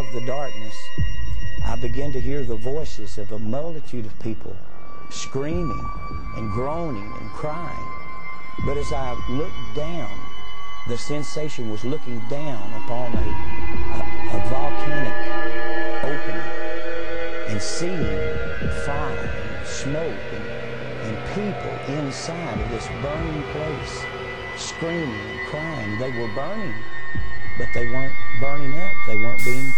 of the darkness, I began to hear the voices of a multitude of people screaming and groaning and crying. But as I looked down, the sensation was looking down upon a volcanic opening and seeing fire and smoke and people inside of this burning place screaming and crying. They were burning, but they weren't burning up. They weren't being